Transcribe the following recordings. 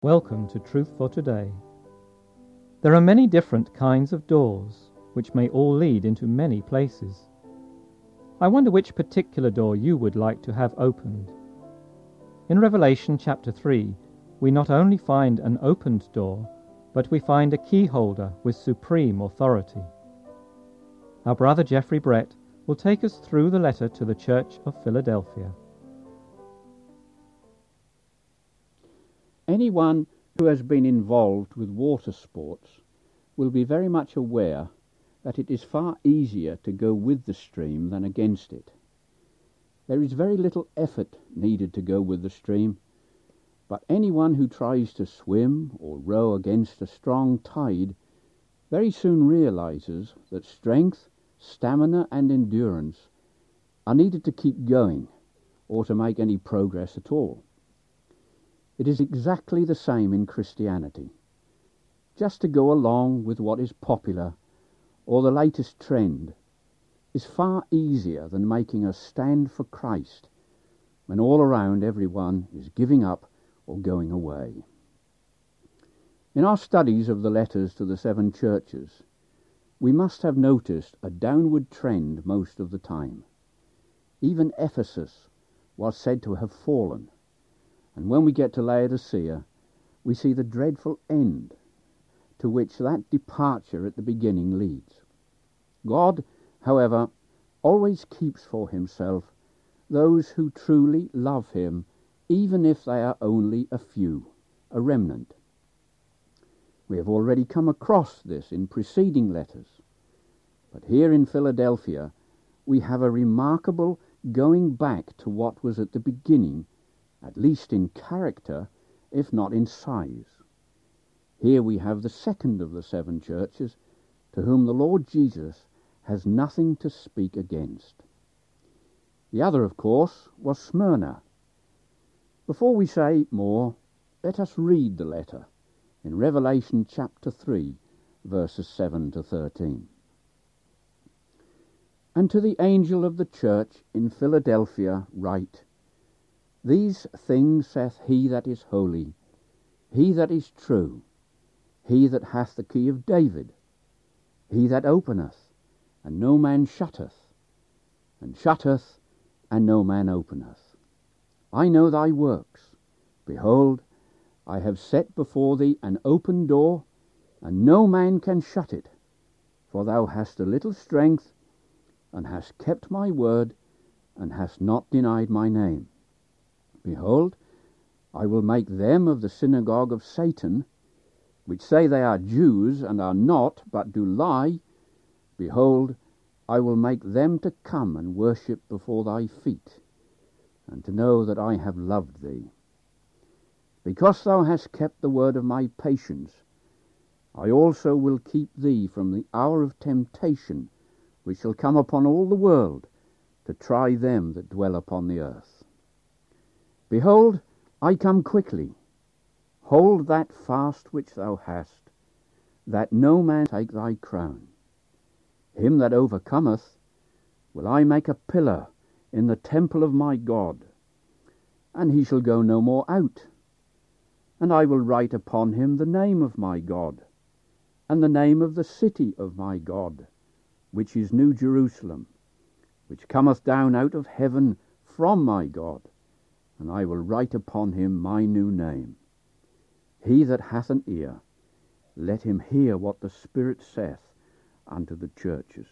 Welcome to Truth for Today. There are many different kinds of doors, which may all lead into many places. I wonder which particular door you would like to have opened. In Revelation chapter 3, we not only find an opened door, but we find a key holder with supreme authority. Our brother Geoffrey Brett will take us through the letter to the Church of Philadelphia. Anyone who has been involved with water sports will be very much aware that it is far easier to go with the stream than against it. There is very little effort needed to go with the stream, but anyone who tries to swim or row against a strong tide very soon realizes that strength, stamina, and endurance are needed to keep going or to make any progress at all. It is exactly the same in Christianity. Just to go along with what is popular or the latest trend is far easier than making a stand for Christ when all around everyone is giving up or going away. In our studies of the letters to the 7 churches, we must have noticed a downward trend most of the time. Even Ephesus was said to have fallen. And when we get to Laodicea, we see the dreadful end to which that departure at the beginning leads. God, however, always keeps for himself those who truly love him, even if they are only a few, a remnant. We have already come across this in preceding letters, but here in Philadelphia we have a remarkable going back to what was at the beginning, at least in character, if not in size. Here we have the second of the 7 churches, to whom the Lord Jesus has nothing to speak against. The other, of course, was Smyrna. Before we say more, let us read the letter in Revelation chapter 3, verses 7 to 13. And to the angel of the church in Philadelphia write, These things saith he that is holy, he that is true, he that hath the key of David, he that openeth, and no man shutteth, and shutteth, and no man openeth. I know thy works. Behold, I have set before thee an open door, and no man can shut it. For thou hast a little strength, and hast kept my word, and hast not denied my name. Behold, I will make them of the synagogue of Satan, which say they are Jews, and are not, but do lie. Behold, I will make them to come and worship before thy feet, and to know that I have loved thee. Because thou hast kept the word of my patience, I also will keep thee from the hour of temptation, which shall come upon all the world, to try them that dwell upon the earth. Behold, I come quickly. Hold that fast which thou hast, that no man take thy crown. Him that overcometh will I make a pillar in the temple of my God, and he shall go no more out. And I will write upon him the name of my God, and the name of the city of my God, which is New Jerusalem, which cometh down out of heaven from my God, and I will write upon him my new name. He that hath an ear, let him hear what the Spirit saith unto the churches.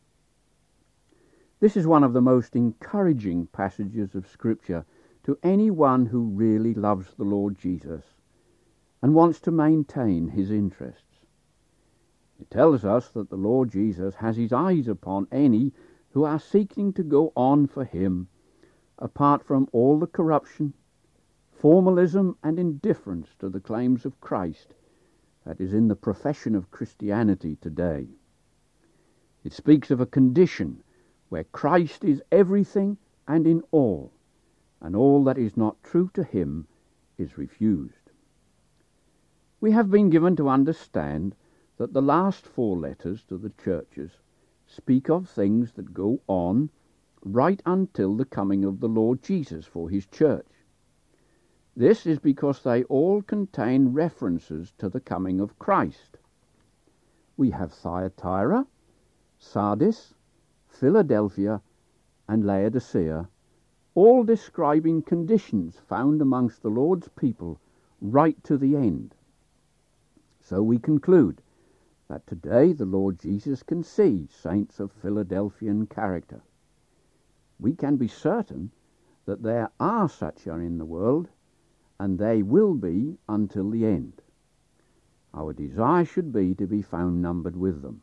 This is one of the most encouraging passages of Scripture to anyone who really loves the Lord Jesus and wants to maintain his interests. It tells us that the Lord Jesus has his eyes upon any who are seeking to go on for him, apart from all the corruption, formalism, and indifference to the claims of Christ that is in the profession of Christianity today. It speaks of a condition where Christ is everything and in all, and all that is not true to him is refused. We have been given to understand that the last 4 letters to the churches speak of things that go on right until the coming of the Lord Jesus for his church. This is because they all contain references to the coming of Christ. We have Thyatira, Sardis, Philadelphia, and Laodicea, all describing conditions found amongst the Lord's people right to the end. So we conclude that today the Lord Jesus can see saints of Philadelphian character. We can be certain that there are such in the world, and they will be until the end. Our desire should be to be found numbered with them.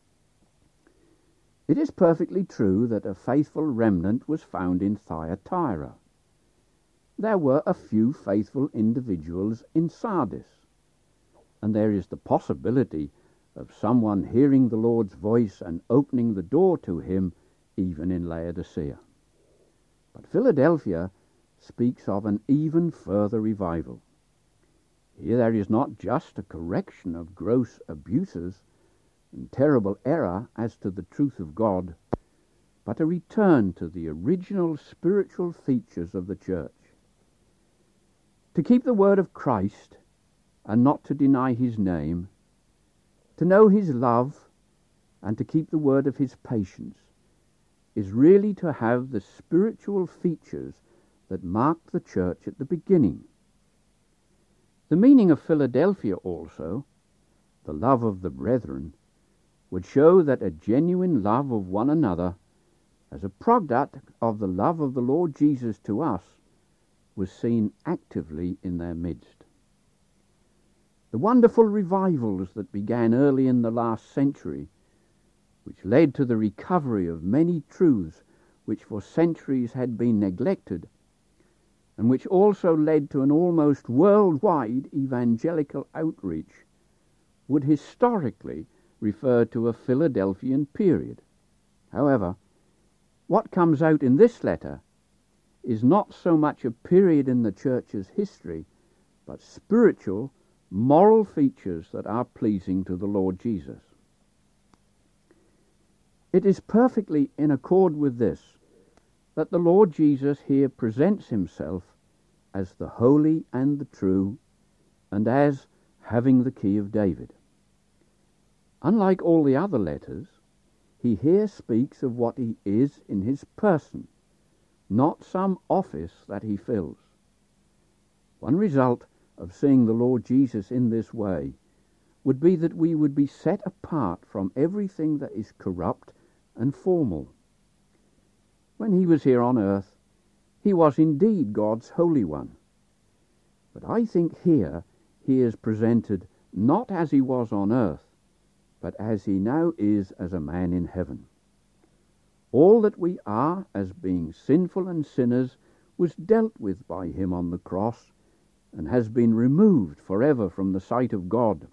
It is perfectly true that a faithful remnant was found in Thyatira. There were a few faithful individuals in Sardis, and there is the possibility of someone hearing the Lord's voice and opening the door to him even in Laodicea. But Philadelphia speaks of an even further revival. Here there is not just a correction of gross abuses and terrible error as to the truth of God, but a return to the original spiritual features of the church. To keep the word of Christ and not to deny his name, to know his love and to keep the word of his patience, is really to have the spiritual features that marked the church at the beginning. The meaning of Philadelphia also, the love of the brethren, would show that a genuine love of one another, as a product of the love of the Lord Jesus to us, was seen actively in their midst. The wonderful revivals that began early in the last century, which led to the recovery of many truths which for centuries had been neglected, and which also led to an almost worldwide evangelical outreach, would historically refer to a Philadelphian period. However, what comes out in this letter is not so much a period in the church's history, but spiritual, moral features that are pleasing to the Lord Jesus. It is perfectly in accord with this that the Lord Jesus here presents himself as the holy and the true, and as having the key of David. Unlike all the other letters, he here speaks of what he is in his person, not some office that he fills. One result of seeing the Lord Jesus in this way would be that we would be set apart from everything that is corrupt and formal. When he was here on earth, he was indeed God's Holy One. But I think here he is presented not as he was on earth, but as he now is as a man in heaven. All that we are as being sinful and sinners was dealt with by him on the cross, and has been removed forever from the sight of God.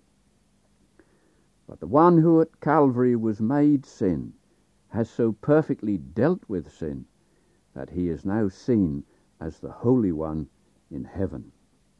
But the one who at Calvary was made sin has so perfectly dealt with sin that he is now seen as the Holy One in heaven.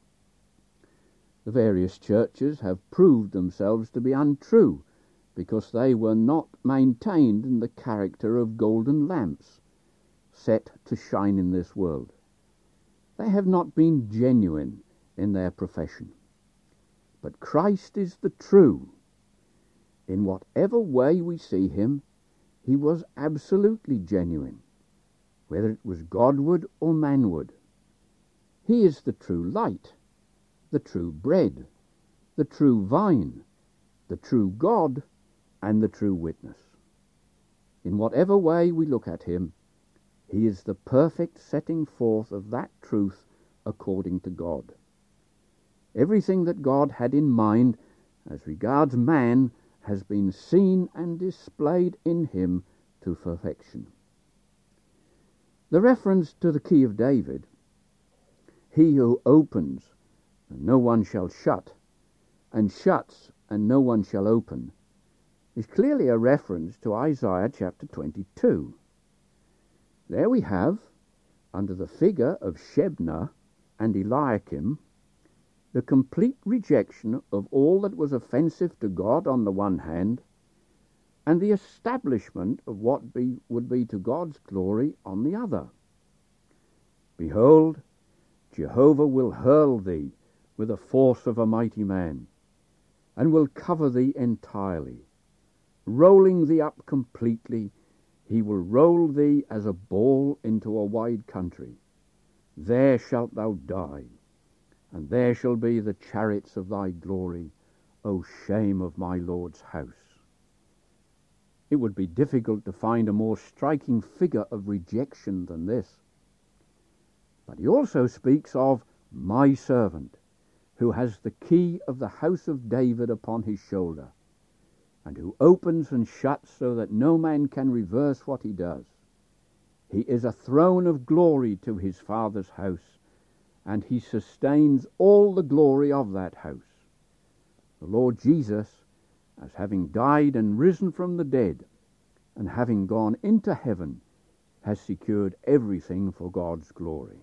The various churches have proved themselves to be untrue because they were not maintained in the character of golden lamps set to shine in this world. They have not been genuine in their profession. But Christ is the true. In whatever way we see him, he was absolutely genuine, whether it was Godward or manward. He is the true light, the true bread, the true vine, the true God, and the true witness. In whatever way we look at him, he is the perfect setting forth of that truth according to God. Everything that God had in mind as regards man has been seen and displayed in him to perfection. The reference to the key of David, he who opens and no one shall shut, and shuts and no one shall open, is clearly a reference to Isaiah chapter 22. There we have, under the figure of Shebna and Eliakim, the complete rejection of all that was offensive to God on the one hand, and the establishment of what would be to God's glory on the other. Behold, Jehovah will hurl thee with the force of a mighty man, and will cover thee entirely. Rolling thee up completely, he will roll thee as a ball into a wide country. There shalt thou die, and there shall be the chariots of thy glory, O shame of my Lord's house. It would be difficult to find a more striking figure of rejection than this. But he also speaks of my servant, who has the key of the house of David upon his shoulder, and who opens and shuts so that no man can reverse what he does. He is a throne of glory to his Father's house, and he sustains all the glory of that house. The Lord Jesus, as having died and risen from the dead, and having gone into heaven, has secured everything for God's glory.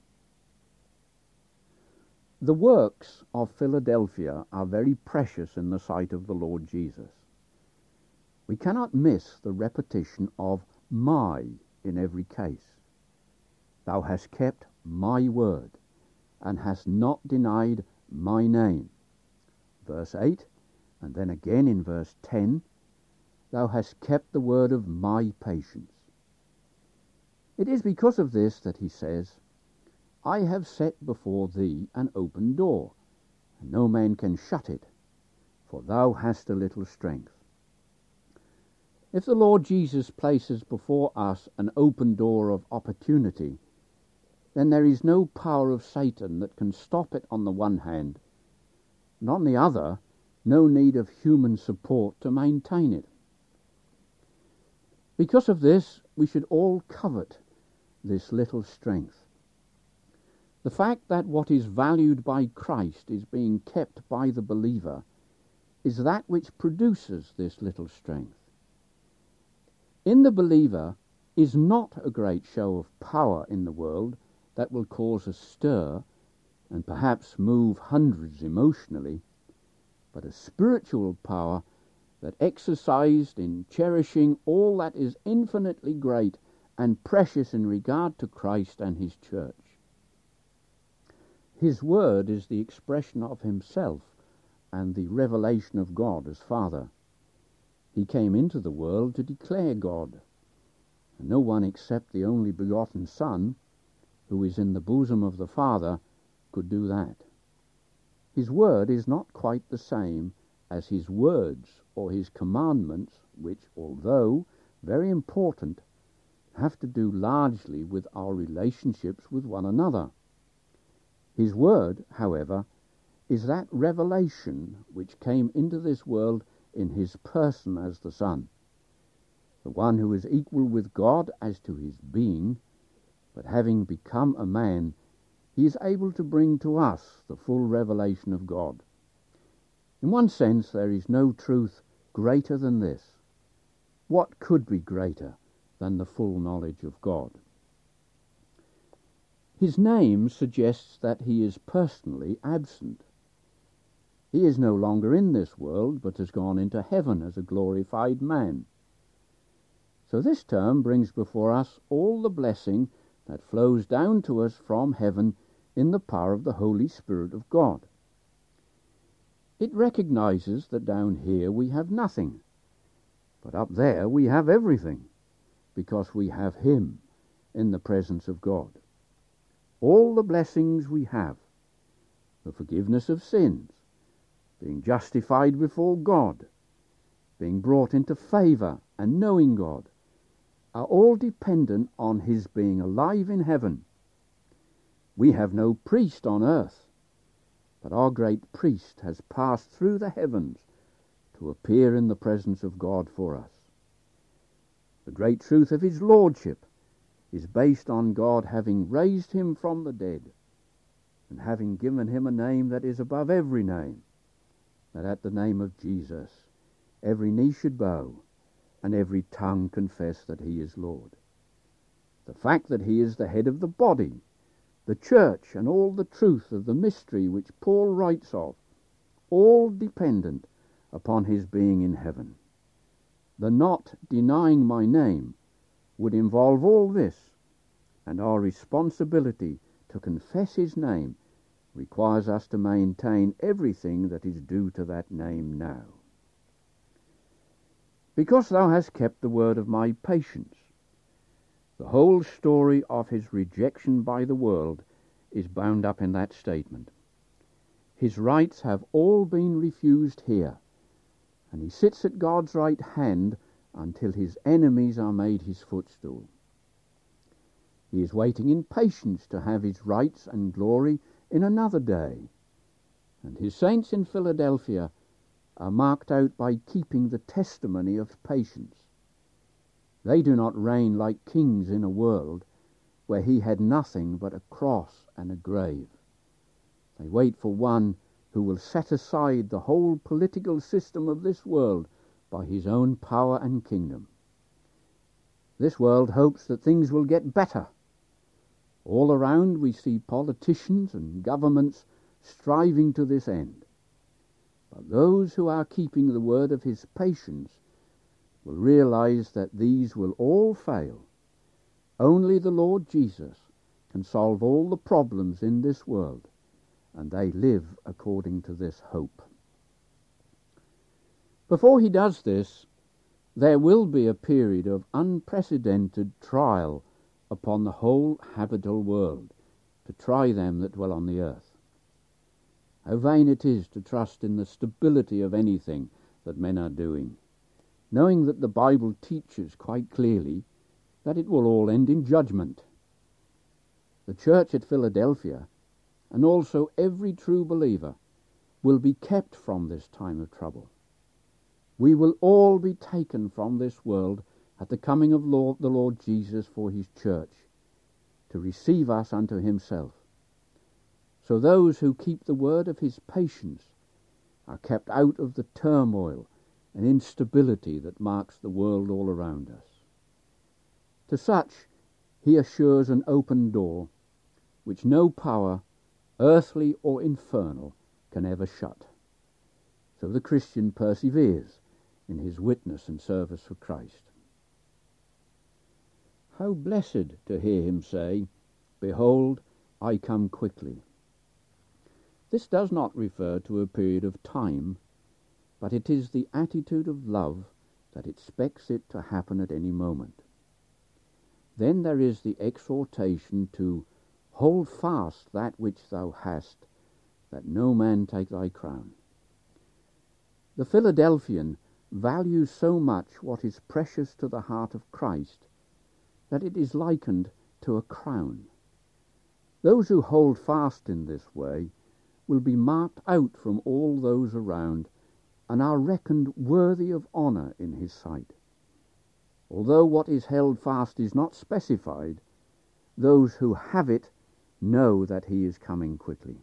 The works of Philadelphia are very precious in the sight of the Lord Jesus. We cannot miss the repetition of my in every case. Thou hast kept my word, and hast not denied my name. Verse 8, and then again in verse 10, thou hast kept the word of my patience. It is because of this that he says, I have set before thee an open door, and no man can shut it, for thou hast a little strength. If the Lord Jesus places before us an open door of opportunity, then there is no power of Satan that can stop it on the one hand, and on the other, no need of human support to maintain it. Because of this, we should all covet this little strength. The fact that what is valued by Christ is being kept by the believer is that which produces this little strength. In the believer is not a great show of power in the world that will cause a stir and perhaps move hundreds emotionally, but a spiritual power that exercised in cherishing all that is infinitely great and precious in regard to Christ and his church. His word is the expression of himself and the revelation of God as Father. He came into the world to declare God, and no one except the only begotten Son, who is in the bosom of the Father, could do that. His word is not quite the same as his words or his commandments, which, although very important, have to do largely with our relationships with one another. His word, however, is that revelation which came into this world in his person as the Son, the one who is equal with God as to his being, but having become a man, he is able to bring to us the full revelation of God. In one sense, there is no truth greater than this. What could be greater than the full knowledge of God? His name suggests that he is personally absent. He is no longer in this world, but has gone into heaven as a glorified man. So this term brings before us all the blessing that flows down to us from heaven in the power of the Holy Spirit of God. It recognizes that down here we have nothing, but up there we have everything, because we have him in the presence of God. All the blessings we have, the forgiveness of sins, being justified before God, being brought into favor and knowing God, are all dependent on his being alive in heaven. We have no priest on earth, but our great priest has passed through the heavens to appear in the presence of God for us. The great truth of his lordship is based on God having raised him from the dead and having given him a name that is above every name, that at the name of Jesus every knee should bow and every tongue confess that he is Lord. The fact that he is the head of the body, the church, and all the truth of the mystery which Paul writes of, all dependent upon his being in heaven. The not denying my name would involve all this, and our responsibility to confess his name requires us to maintain everything that is due to that name now. Because thou hast kept the word of my patience. The whole story of his rejection by the world is bound up in that statement. His rights have all been refused here, and he sits at God's right hand until his enemies are made his footstool. He is waiting in patience to have his rights and glory in another day, and his saints in Philadelphia are marked out by keeping the testimony of patience. They do not reign like kings in a world where he had nothing but a cross and a grave. They wait for one who will set aside the whole political system of this world by his own power and kingdom. This world hopes that things will get better. All around we see politicians and governments striving to this end. But those who are keeping the word of his patience will realize that these will all fail. Only the Lord Jesus can solve all the problems in this world, and they live according to this hope. Before he does this, there will be a period of unprecedented trial upon the whole habitable world, to try them that dwell on the earth. How vain it is to trust in the stability of anything that men are doing, knowing that the Bible teaches quite clearly that it will all end in judgment. The church at Philadelphia, and also every true believer, will be kept from this time of trouble. We will all be taken from this world at the coming of the Lord Jesus for his church, to receive us unto himself. So those who keep the word of his patience are kept out of the turmoil and instability that marks the world all around us. To such he assures an open door which no power, earthly or infernal, can ever shut. So the Christian perseveres in his witness and service for Christ. How blessed to hear him say, "Behold, I come quickly." This does not refer to a period of time, but it is the attitude of love that expects it to happen at any moment. Then there is the exhortation to hold fast that which thou hast, that no man take thy crown. The Philadelphian values so much what is precious to the heart of Christ that it is likened to a crown. Those who hold fast in this way will be marked out from all those around and are reckoned worthy of honour in his sight. Although what is held fast is not specified, those who have it know that he is coming quickly.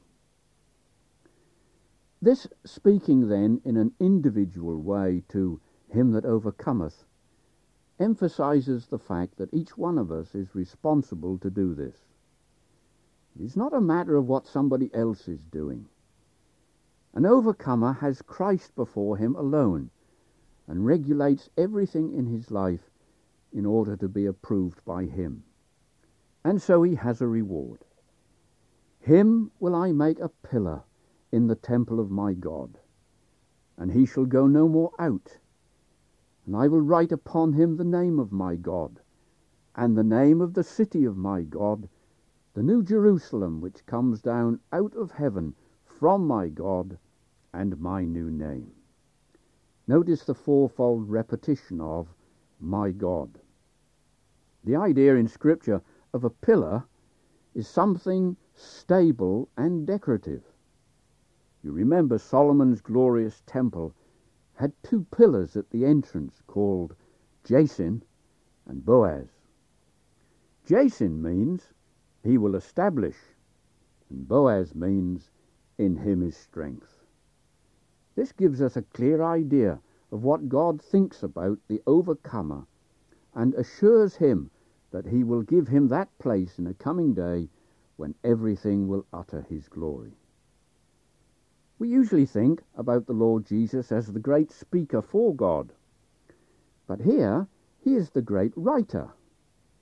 This speaking then in an individual way to him that overcometh emphasizes the fact that each one of us is responsible to do this. It is not a matter of what somebody else is doing. An overcomer has Christ before him alone and regulates everything in his life in order to be approved by him. And so he has a reward. Him will I make a pillar in the temple of my God, and he shall go no more out. And I will write upon him the name of my God, and the name of the city of my God, the new Jerusalem, which comes down out of heaven from my God, and my new name. Notice the fourfold repetition of my God. The idea in Scripture of a pillar is something stable and decorative. You remember Solomon's glorious temple had two pillars at the entrance called Jason and Boaz. Jason means he will establish, and Boaz means in him is strength. This gives us a clear idea of what God thinks about the overcomer and assures him that he will give him that place in a coming day when everything will utter his glory. We usually think about the Lord Jesus as the great speaker for God, but here he is the great writer.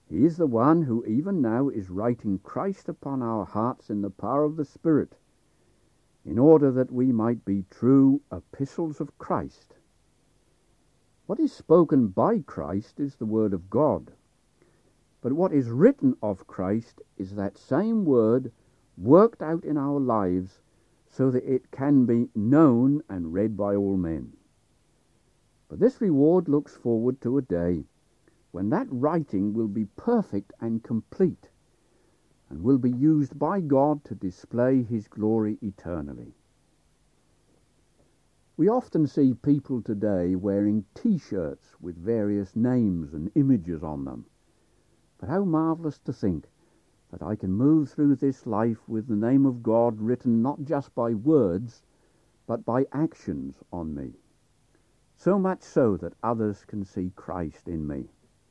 He is the one who even now is writing Christ upon our hearts in the power of the Spirit, in order that we might be true epistles of Christ. What is spoken by Christ is the word of God, but what is written of Christ is that same word worked out in our lives so that it can be known and read by all men. But this reward looks forward to a day when that writing will be perfect and complete, and will be used by God to display his glory eternally. We often see people today wearing T-shirts with various names and images on them. But how marvellous to think that I can move through this life with the name of God written not just by words, but by actions on me. So much so that others can see Christ in me.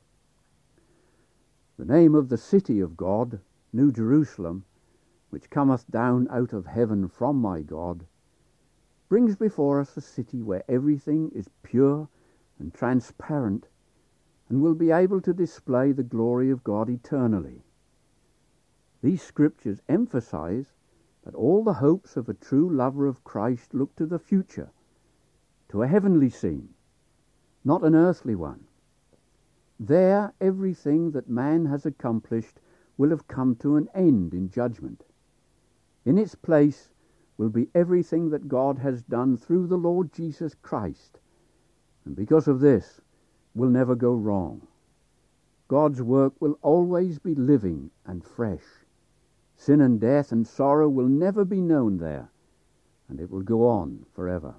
The name of the city of God, New Jerusalem, which cometh down out of heaven from my God, brings before us a city where everything is pure and transparent, and will be able to display the glory of God eternally. These scriptures emphasize that all the hopes of a true lover of Christ look to the future, to a heavenly scene, not an earthly one. There, everything that man has accomplished will have come to an end in judgment. In its place will be everything that God has done through the Lord Jesus Christ, and because of this will never go wrong. God's work will always be living and fresh. Sin and death and sorrow will never be known there, and it will go on forever.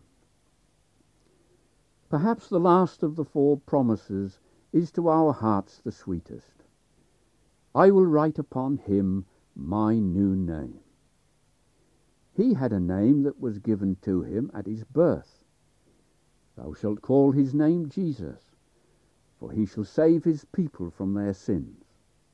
Perhaps the last of the four promises is to our hearts the sweetest. I will write upon him my new name. He had a name that was given to him at his birth. Thou shalt call his name Jesus, for he shall save his people from their sins.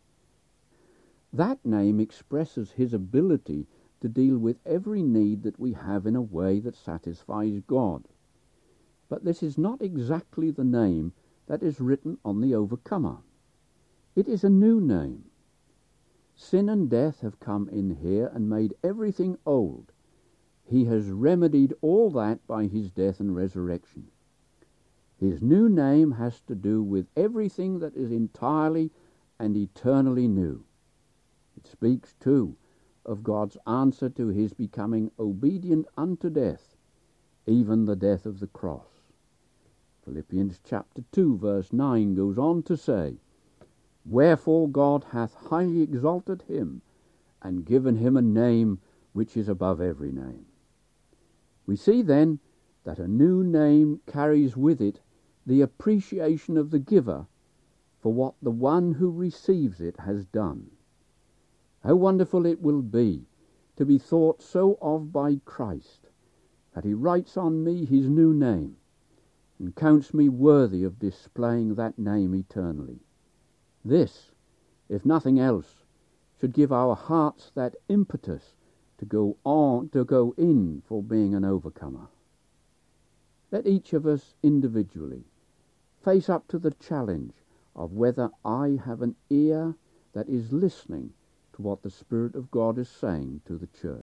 That name expresses his ability to deal with every need that we have in a way that satisfies God. But this is not exactly the name that is written on the overcomer. It is a new name. Sin and death have come in here and made everything old. He has remedied all that by his death and resurrection. His new name has to do with everything that is entirely and eternally new. It speaks, too, of God's answer to his becoming obedient unto death, even the death of the cross. Philippians chapter 2 verse 9 goes on to say, Wherefore God hath highly exalted him, and given him a name which is above every name. We see then that a new name carries with it the appreciation of the giver for what the one who receives it has done. How wonderful it will be to be thought so of by Christ, that he writes on me his new name, and counts me worthy of displaying that name eternally. This, if nothing else, should give our hearts that impetus to go in for being an overcomer. Let each of us individually face up to the challenge of whether I have an ear that is listening to what the Spirit of God is saying to the church.